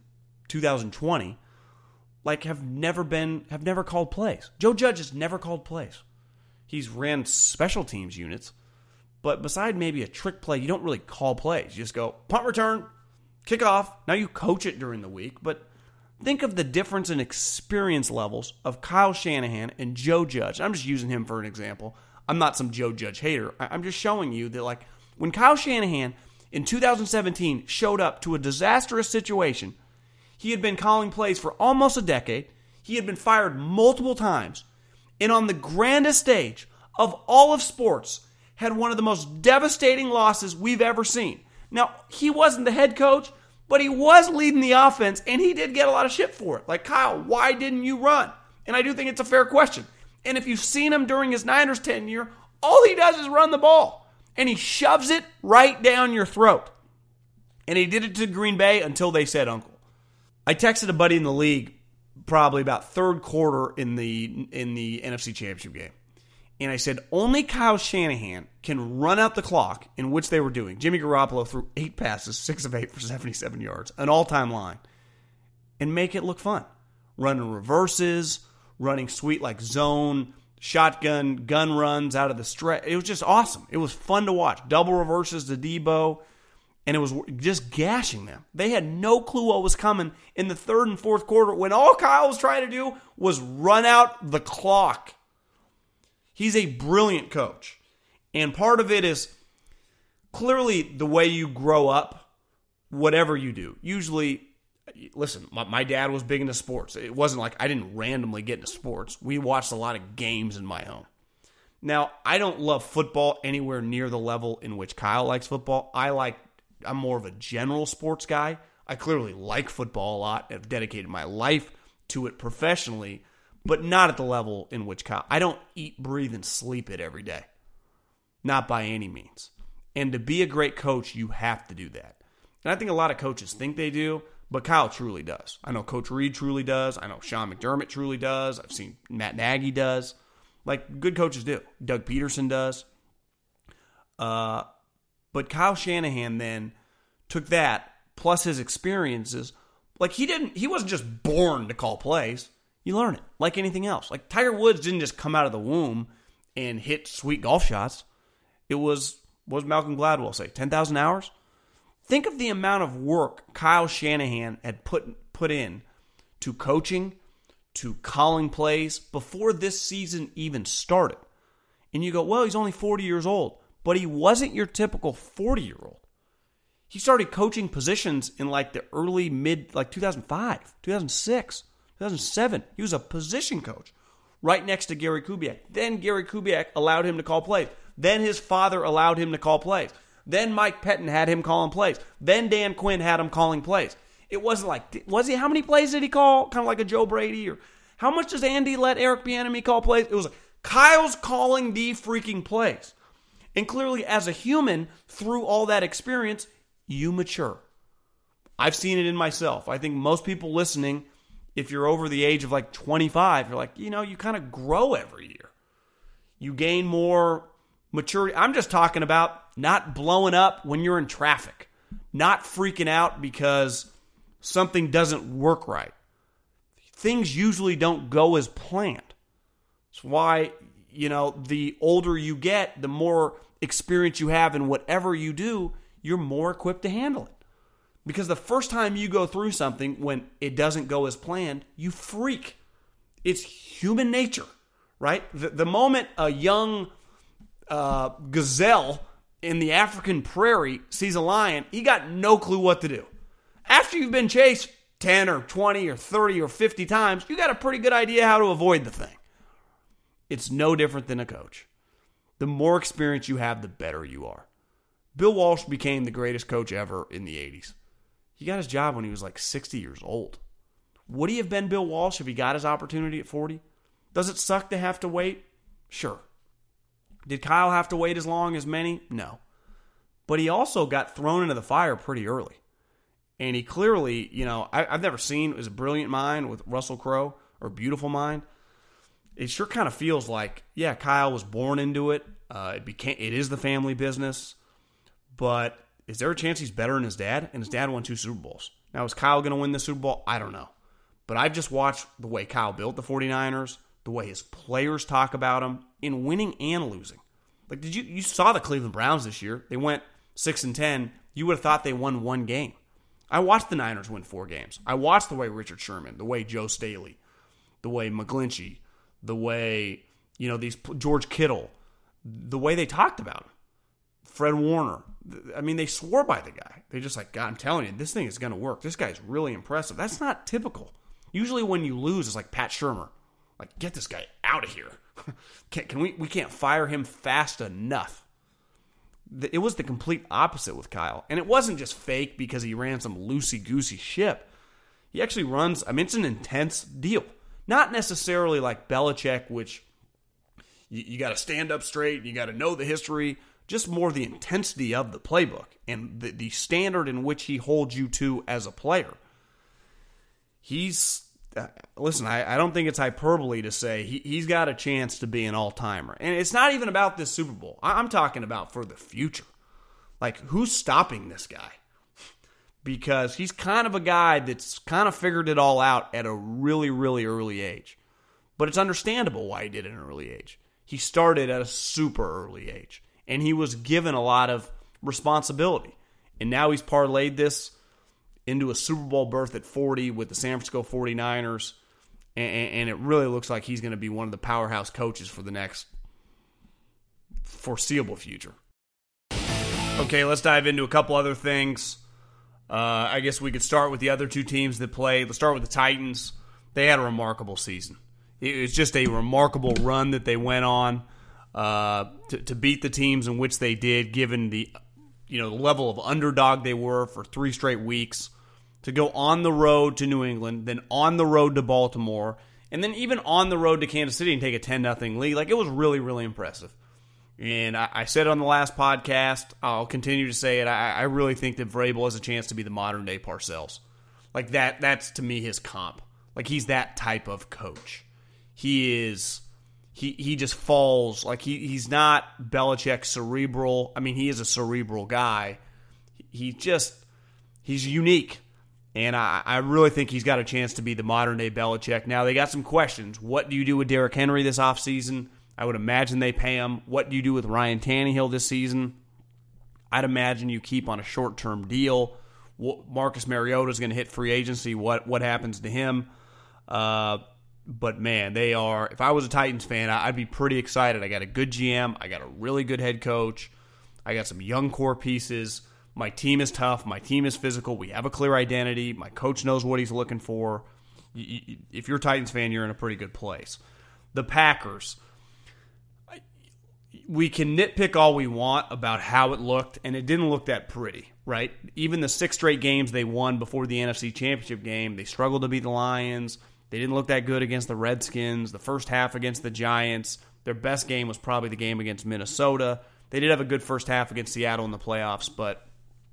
2020 have never called plays. Joe Judge has never called plays. He's ran special teams units, but beside maybe a trick play, you don't really call plays. You just go punt return, kick off. Now you coach it during the week, but think of the difference in experience levels of Kyle Shanahan and Joe Judge. I'm just using him for an example. I'm not some Joe Judge hater. I'm just showing you that when Kyle Shanahan in 2017 showed up to a disastrous situation, he had been calling plays for almost a decade. He had been fired multiple times. And on the grandest stage of all of sports, had one of the most devastating losses we've ever seen. Now, he wasn't the head coach, but he was leading the offense, and he did get a lot of shit for it. Like, Kyle, why didn't you run? And I do think it's a fair question. And if you've seen him during his Niners tenure, all he does is run the ball. And he shoves it right down your throat. And he did it to Green Bay until they said uncle. I texted a buddy in the league probably about third quarter in the NFC Championship game. And I said, only Kyle Shanahan can run out the clock, in which they were doing. Jimmy Garoppolo threw 8 passes, 6 of 8 for 77 yards, an all-time line, and make it look fun. Running reverses, running sweet zone, shotgun, gun runs out of the stretch. It was just awesome. It was fun to watch. Double reverses to Debo, and it was just gashing them. They had no clue what was coming in the third and fourth quarter when all Kyle was trying to do was run out the clock. He's a brilliant coach. And part of it is clearly the way you grow up, whatever you do. Usually, Listen, my dad was big into sports. It wasn't like I didn't randomly get into sports. We watched a lot of games in my home. Now, I don't love football anywhere near the level in which Kyle likes football. I'm more of a general sports guy. I clearly like football a lot. I've dedicated my life to it professionally, but not at the level in which Kyle. I don't eat, breathe, and sleep it every day. Not by any means. And to be a great coach, you have to do that. And I think a lot of coaches think they do, but Kyle truly does. I know Coach Reed truly does. I know Sean McDermott truly does. I've seen Matt Nagy does. Like, good coaches do. Doug Peterson does. But Kyle Shanahan then took that, plus his experiences. Like, he wasn't just born to call plays. You learn it, like anything else. Like, Tiger Woods didn't just come out of the womb and hit sweet golf shots. It was, what does Malcolm Gladwell say, 10,000 hours? Think of the amount of work Kyle Shanahan had put in to coaching, to calling plays before this season even started. And you go, well, he's only 40 years old. But he wasn't your typical 40-year-old. He started coaching positions in like the early, mid, like 2005, 2006, 2007. He was a position coach right next to Gary Kubiak. Then Gary Kubiak allowed him to call plays. Then his father allowed him to call plays. Then Mike Pettin had him calling plays. Then Dan Quinn had him calling plays. It wasn't like, how many plays did he call? Kind of like a Joe Brady? Or how much does Andy let Eric Bieniemy call plays? It was like, Kyle's calling the freaking plays. And clearly, as a human, through all that experience, you mature. I've seen it in myself. I think most people listening, if you're over the age of like 25, you're like, you kind of grow every year. You gain more maturity. I'm just talking about not blowing up when you're in traffic. Not freaking out because something doesn't work right. Things usually don't go as planned. That's why, the older you get, the more experience you have in whatever you do, you're more equipped to handle it. Because the first time you go through something when it doesn't go as planned, you freak. It's human nature, right? The moment a young gazelle in the African prairie sees a lion, he got no clue what to do. After you've been chased 10 or 20 or 30 or 50 times, you got a pretty good idea how to avoid the thing. It's no different than a coach. The more experience you have, the better you are. Bill Walsh became the greatest coach ever in the 80s. He got his job when he was like 60 years old. Would he have been Bill Walsh if he got his opportunity at 40? Does it suck to have to wait? Sure. Did Kyle have to wait as long as many? No. But he also got thrown into the fire pretty early. And he clearly, I've never seen his brilliant mind with Russell Crowe or beautiful mind. It sure kind of feels like, yeah, Kyle was born into it. It is the family business. But is there a chance he's better than his dad? And his dad won 2 Super Bowls. Now, is Kyle going to win the Super Bowl? I don't know. But I've just watched the way Kyle built the 49ers, the way his players talk about him, in winning and losing. Like, you saw the Cleveland Browns this year. They went 6-10. You would have thought they won 1 game. I watched the Niners win 4 games. I watched the way Richard Sherman, the way Joe Staley, the way McGlinchey, the way, these George Kittle, the way they talked about him. Fred Warner. I mean, they swore by the guy. They just like, God, I'm telling you, this thing is going to work. This guy's really impressive. That's not typical. Usually when you lose, it's like Pat Shurmur. Like, get this guy out of here. We can't fire him fast enough. It was the complete opposite with Kyle. And it wasn't just fake because he ran some loosey-goosey ship. He actually runs, it's an intense deal. Not necessarily like Belichick, which you got to stand up straight, you got to know the history, just more the intensity of the playbook and the standard in which he holds you to as a player. Listen, I don't think it's hyperbole to say he's got a chance to be an all-timer. And it's not even about this Super Bowl. I'm talking about for the future. Like, who's stopping this guy? Because he's kind of a guy that's kind of figured it all out at a really, really early age. But it's understandable why he did it at an early age. He started at a super early age. And he was given a lot of responsibility. And now he's parlayed this into a Super Bowl berth at 40 with the San Francisco 49ers. And it really looks like he's going to be one of the powerhouse coaches for the next foreseeable future. Okay, let's dive into a couple other things. I guess we could start with the other two teams that played. Let's start with the Titans. They had a remarkable season. It was just a remarkable run that they went on to beat the teams in which they did, given the level of underdog they were for 3 straight weeks, to go on the road to New England, then on the road to Baltimore, and then even on the road to Kansas City and take a 10-0 lead. Like, it was really, really impressive. And I said on the last podcast, I'll continue to say it, I really think that Vrabel has a chance to be the modern-day Parcells. Like, that's, to me, his comp. Like, he's that type of coach. He just falls. Like, he's not Belichick cerebral. I mean, he is a cerebral guy. He's unique. And I really think he's got a chance to be the modern-day Belichick. Now, they got some questions. What do you do with Derrick Henry this offseason? I would imagine they pay him. What do you do with Ryan Tannehill this season? I'd imagine you keep on a short-term deal. Marcus Mariota is going to hit free agency. What happens to him? But, man, they are – if I was a Titans fan, I'd be pretty excited. I got a good GM. I got a really good head coach. I got some young core pieces. My team is tough. My team is physical. We have a clear identity. My coach knows what he's looking for. If you're a Titans fan, you're in a pretty good place. The Packers, we can nitpick all we want about how it looked, and it didn't look that pretty, right? Even the 6 straight games they won before the NFC Championship game, they struggled to beat the Lions. They didn't look that good against the Redskins. The first half against the Giants, their best game was probably the game against Minnesota. They did have a good first half against Seattle in the playoffs, but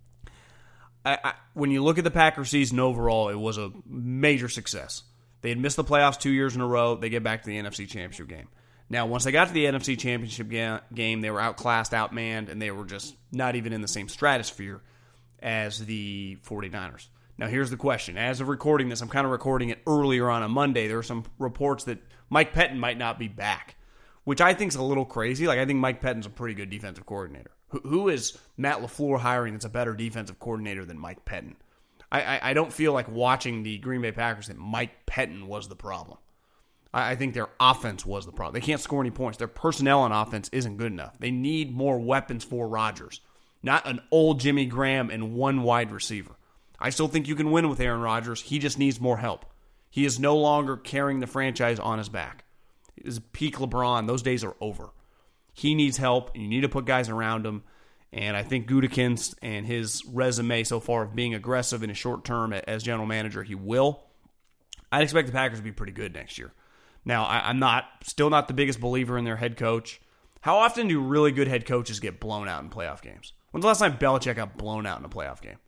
when you look at the Packers season overall, it was a major success. They had missed the playoffs 2 years in a row. They get back to the NFC Championship game. Now, once they got to the NFC Championship game, they were outclassed, outmanned, and they were just not even in the same stratosphere as the 49ers. Now, here's the question. As of recording this, I'm kind of recording it earlier on a Monday. There are some reports that Mike Pettin might not be back, which I think is a little crazy. Like, I think Mike Pettin's a pretty good defensive coordinator. Who is Matt LaFleur hiring that's a better defensive coordinator than Mike Pettin? I don't feel like watching the Green Bay Packers that Mike Pettin was the problem. I think their offense was the problem. They can't score any points. Their personnel on offense isn't good enough. They need more weapons for Rodgers, not an old Jimmy Graham and one wide receiver. I still think you can win with Aaron Rodgers. He just needs more help. He is no longer carrying the franchise on his back. It was peak LeBron. Those days are over. He needs help, and you need to put guys around him. And I think Gutekunst and his resume so far of being aggressive in his short term as general manager, he will. I'd expect the Packers to be pretty good next year. Now, I'm still not the biggest believer in their head coach. How often do really good head coaches get blown out in playoff games? When's the last time Belichick got blown out in a playoff game?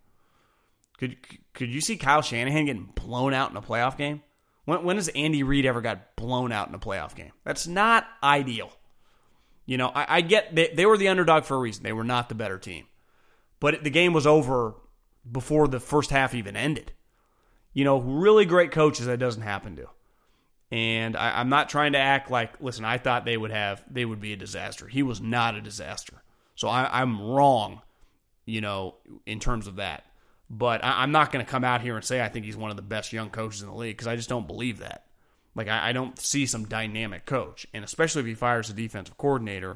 Could you see Kyle Shanahan getting blown out in a playoff game? When has Andy Reid ever got blown out in a playoff game? That's not ideal. You know, I get they were the underdog for a reason. They were not the better team. But the game was over before the first half even ended. You know, really great coaches, that doesn't happen to. And I'm not trying to act like, listen, I thought they would be a disaster. He was not a disaster. So I'm wrong, you know, in terms of that. But I'm not going to come out here and say I think he's one of the best young coaches in the league, because I just don't believe that. Like, I don't see some dynamic coach. And especially if he fires a defensive coordinator,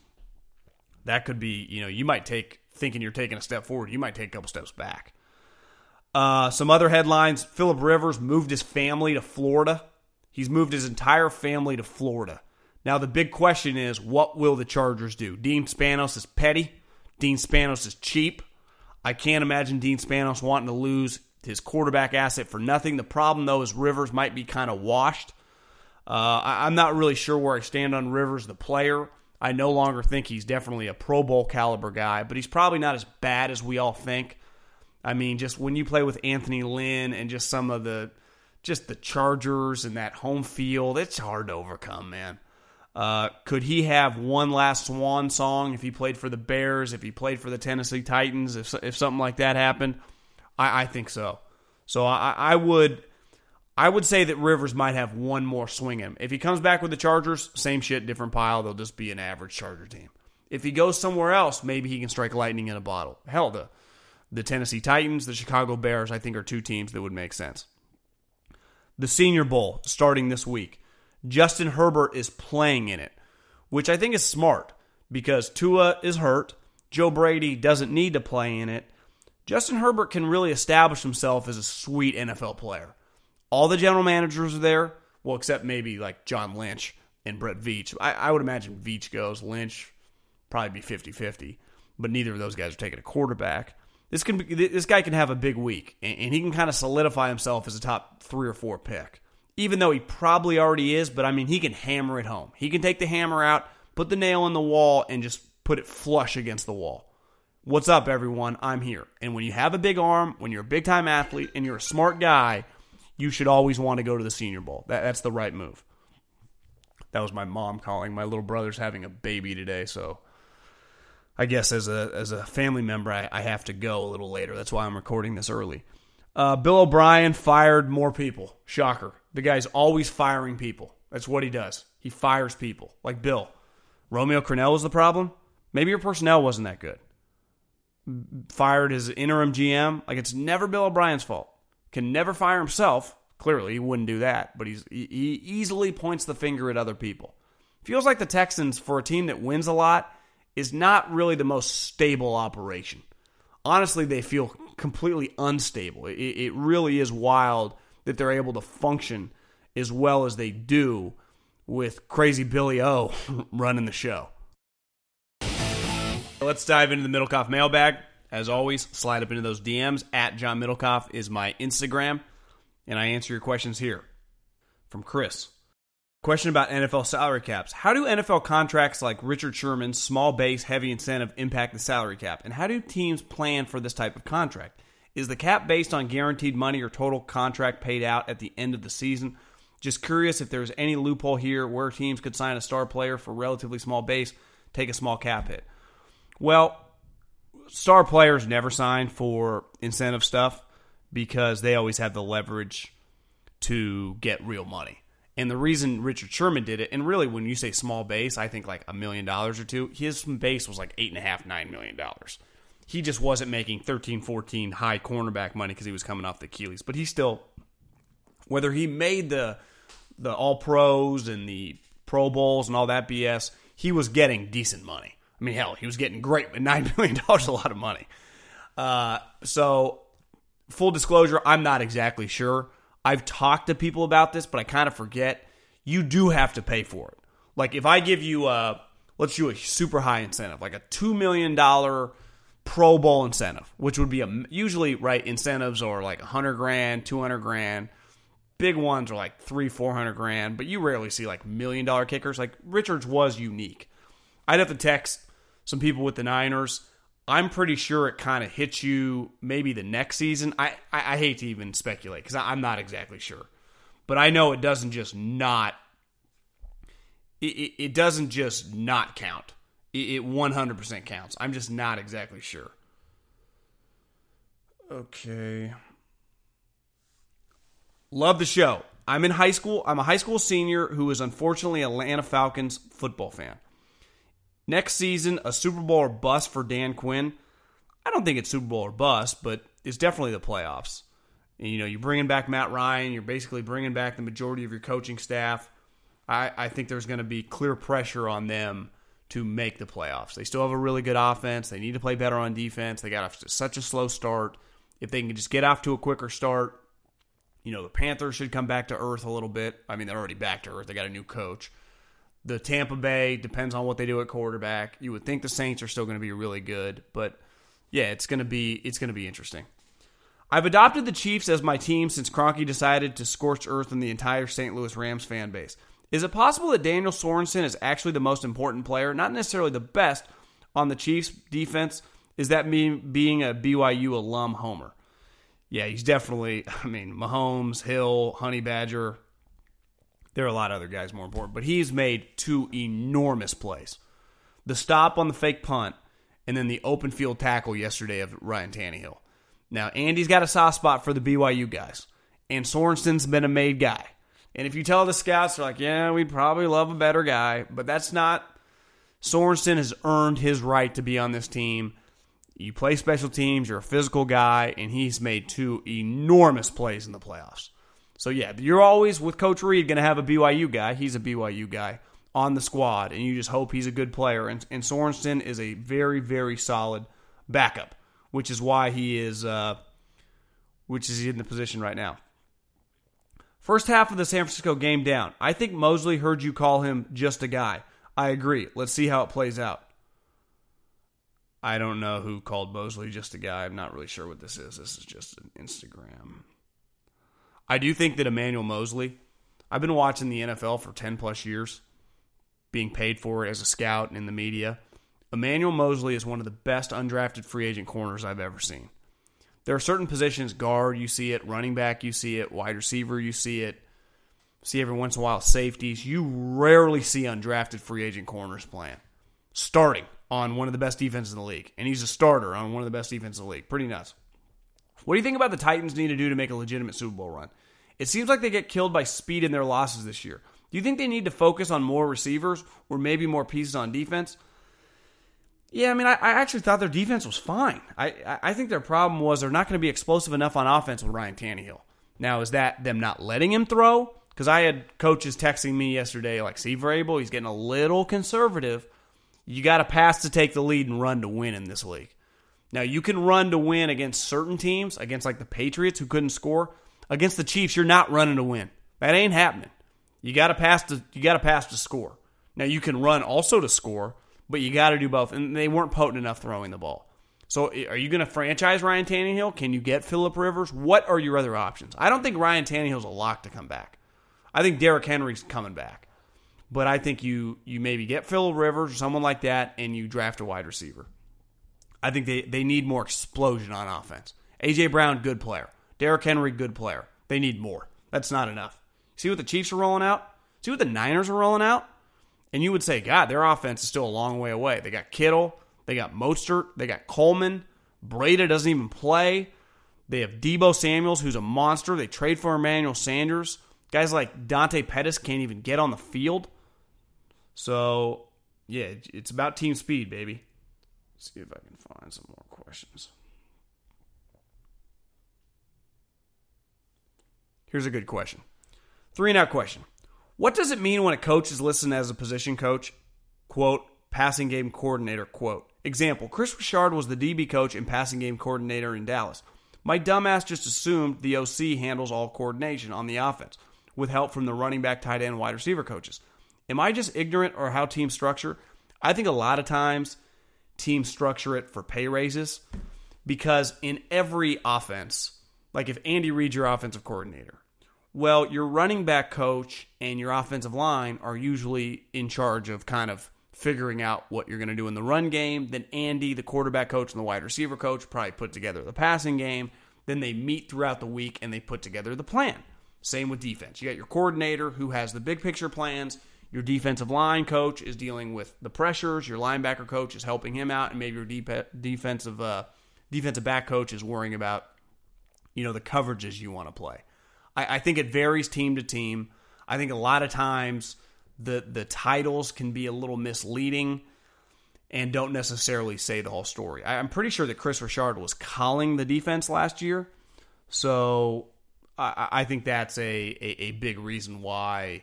that could be, you know, you might thinking you're taking a step forward, you might take a couple steps back. Some other headlines: Phillip Rivers moved his family to Florida. He's moved his entire family to Florida. Now, the big question is, what will the Chargers do? Dean Spanos is petty. Dean Spanos is cheap. I can't imagine Dean Spanos wanting to lose his quarterback asset for nothing. The problem, though, is Rivers might be kind of washed. I'm not really sure where I stand on Rivers, the player. I no longer think he's definitely a Pro Bowl caliber guy, but he's probably not as bad as we all think. I mean, just when you play with Anthony Lynn and just some of the Chargers and that home field, it's hard to overcome, man. Could he have one last swan song if he played for the Bears, if he played for the Tennessee Titans, if something like that happened? I think so. So I would say that Rivers might have one more swing at him. If he comes back with the Chargers, same shit, different pile. They'll just be an average Charger team. If he goes somewhere else, maybe he can strike lightning in a bottle. Hell, the Tennessee Titans, the Chicago Bears, I think are two teams that would make sense. The Senior Bowl, starting this week. Justin Herbert is playing in it, which I think is smart because Tua is hurt. Joe Brady doesn't need to play in it. Justin Herbert can really establish himself as a sweet NFL player. All the general managers are there, well, except maybe like John Lynch and Brett Veach. I would imagine Veach goes. Lynch probably be 50-50, but neither of those guys are taking a quarterback. This guy can have a big week, and he can kind of solidify himself as a top 3 or 4 pick, even though he probably already is, but I mean, he can hammer it home. He can take the hammer out, put the nail in the wall, and just put it flush against the wall. What's up, everyone? I'm here. And when you have a big arm, when you're a big-time athlete, and you're a smart guy, you should always want to go to the Senior Bowl. That's the right move. That was my mom calling. My little brother's having a baby today, so I guess as a family member, I have to go a little later. That's why I'm recording this early. Bill O'Brien fired more people. Shocker. The guy's always firing people. That's what he does. He fires people. Like Bill. Romeo Crennel was the problem? Maybe your personnel wasn't that good. Fired his interim GM. Like, it's never Bill O'Brien's fault. Can never fire himself. Clearly, he wouldn't do that. But he easily points the finger at other people. Feels like the Texans, for a team that wins a lot, is not really the most stable operation. Honestly, they feel completely unstable. It really is wild that they're able to function as well as they do with crazy Billy O running the show. Let's dive into the Middlecoff mailbag. As always, slide up into those DMs. At John Middlecoff is my Instagram, and I answer your questions here. From Chris. Question about NFL salary caps. How do NFL contracts like Richard Sherman's small base, heavy incentive impact the salary cap? And how do teams plan for this type of contract? Is the cap based on guaranteed money or total contract paid out at the end of the season? Just curious if there's any loophole here where teams could sign a star player for relatively small base, take a small cap hit. Well, star players never sign for incentive stuff because they always have the leverage to get real money. And the reason Richard Sherman did it, and really when you say small base, I think like $1 million or two, his base was like $8.5, $9 million. He just wasn't making 13, 14 high cornerback money because he was coming off the Achilles. But he still, whether he made the All-Pros and the Pro Bowls and all that BS, he was getting decent money. I mean, hell, he was getting great, but $9 million is a lot of money. So, full disclosure, I'm not exactly sure. I've talked to people about this, but I kind of forget. You do have to pay for it. Like, if I give you let's do a super high incentive, like a $2 million Pro Bowl incentive, which would be usually, right, incentives are like $100,000, $200,000. Big ones are like $300,000-$400,000, but you rarely see like $1 million kickers. Like, Richards was unique. I'd have to text some people with the Niners. I'm pretty sure it kind of hits you maybe the next season. I hate to even speculate because I'm not exactly sure. But I know it doesn't just not... It doesn't just not count. It 100% counts. I'm just not exactly sure. Okay. Love the show. I'm in high school. I'm a high school senior who is unfortunately an Atlanta Falcons football fan. Next season, a Super Bowl or bust for Dan Quinn. I don't think it's Super Bowl or bust, but it's definitely the playoffs. And, you know, you're bringing back Matt Ryan. You're basically bringing back the majority of your coaching staff. I think there's going to be clear pressure on them to make the playoffs. They still have a really good offense. They need to play better on defense. They got off to such a slow start. If they can just get off to a quicker start, you know, the Panthers should come back to earth a little bit. I mean, they're already back to earth. They got a new coach. The Tampa Bay depends on what they do at quarterback. You would think the Saints are still going to be really good, but yeah, it's going to be interesting. I've adopted the Chiefs as my team since Kroenke decided to scorch earth in the entire St. Louis Rams fan base. Is it possible that Daniel Sorensen is actually the most important player, not necessarily the best, on the Chiefs defense? Is that me being a BYU alum homer? Yeah, he's definitely, I mean, Mahomes, Hill, Honey Badger. There are a lot of other guys more important, but he's made 2 enormous plays. The stop on the fake punt, and then the open field tackle yesterday of Ryan Tannehill. Now, Andy's got a soft spot for the BYU guys, and Sorensen's been a made guy. And if you tell the scouts, they're like, yeah, we'd probably love a better guy, but that's not. Sorensen has earned his right to be on this team. You play special teams, you're a physical guy, and he's made 2 enormous plays in the playoffs. So, yeah, you're always, with Coach Reed, going to have a BYU guy. He's a BYU guy on the squad, and you just hope he's a good player. And Sorensen is a very, very solid backup, which is why he is in the position right now. First half of the San Francisco game down. I think Mosley heard you call him just a guy. I agree. Let's see how it plays out. I don't know who called Mosley just a guy. I'm not really sure what this is. This is just an Instagram. I do think that Emmanuel Mosley, I've been watching the NFL for 10 plus years, being paid for it as a scout and in the media. Emmanuel Mosley is one of the best undrafted free agent corners I've ever seen. There are certain positions, guard, you see it, running back, you see it, wide receiver, you see it, see every once in a while safeties. You rarely see undrafted free agent corners playing. Starting on one of the best defenses in the league. And he's a starter on one of the best defenses in the league. Pretty nuts. What do you think about the Titans need to do to make a legitimate Super Bowl run? It seems like they get killed by speed in their losses this year. Do you think they need to focus on more receivers or maybe more pieces on defense? Yeah, I mean, I actually thought their defense was fine. I think their problem was they're not going to be explosive enough on offense with Ryan Tannehill. Now, is that them not letting him throw? Because I had coaches texting me yesterday, like, see, Vrabel, he's getting a little conservative. You got to pass to take the lead and run to win in this league. Now, you can run to win against certain teams, against like the Patriots who couldn't score. Against the Chiefs, you're not running to win. That ain't happening. You got to pass to score. Now, you can run also to score, but you got to do both. And they weren't potent enough throwing the ball. So are you going to franchise Ryan Tannehill? Can you get Phillip Rivers? What are your other options? I don't think Ryan Tannehill's a lock to come back. I think Derrick Henry's coming back. But I think you maybe get Phillip Rivers or someone like that, and you draft a wide receiver. I think they need more explosion on offense. A.J. Brown, good player. Derrick Henry, good player. They need more. That's not enough. See what the Chiefs are rolling out? See what the Niners are rolling out? And you would say, God, their offense is still a long way away. They got Kittle. They got Mostert. They got Coleman. Breda doesn't even play. They have Deebo Samuels, who's a monster. They trade for Emmanuel Sanders. Guys like Dante Pettis can't even get on the field. So, yeah, it's about team speed, baby. Let's see if I can find some more questions. Here's a good question. 3-and-out question. What does it mean when a coach is listed as a position coach? Quote, passing game coordinator, quote. Example, Chris Richard was the DB coach and passing game coordinator in Dallas. My dumbass just assumed the OC handles all coordination on the offense with help from the running back, tight end, wide receiver coaches. Am I just ignorant or how teams structure? I think a lot of times teams structure it for pay raises because in every offense, like if Andy Reid's your offensive coordinator, well, your running back coach and your offensive line are usually in charge of kind of figuring out what you're going to do in the run game. Then Andy, the quarterback coach, and the wide receiver coach probably put together the passing game. Then they meet throughout the week and they put together the plan. Same with defense. You got your coordinator who has the big picture plans. Your defensive line coach is dealing with the pressures. Your linebacker coach is helping him out. And maybe your defensive back coach is worrying about, the coverages you want to play. I think it varies team to team. I think a lot of times the titles can be a little misleading and don't necessarily say the whole story. I'm pretty sure that Chris Richard was calling the defense last year. So I think that's a big reason why,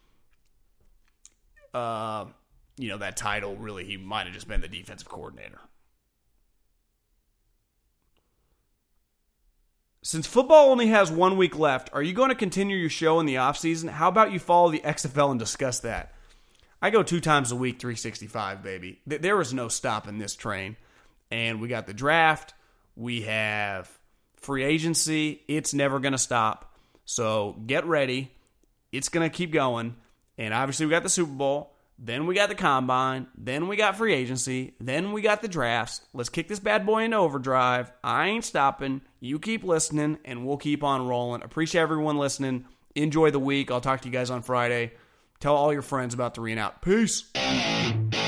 that title really, he might have just been the defensive coordinator. Since football only has 1 week left, are you going to continue your show in the offseason? How about you follow the XFL and discuss that? I go 2 times a week, 365, baby. There is no stopping this train. And we got the draft. We have free agency. It's never going to stop. So get ready. It's going to keep going. And obviously we got the Super Bowl. Then we got the Combine. Then we got free agency. Then we got the drafts. Let's kick this bad boy into overdrive. I ain't stopping. You keep listening, and we'll keep on rolling. Appreciate everyone listening. Enjoy the week. I'll talk to you guys on Friday. Tell all your friends about 3-and-out. Peace.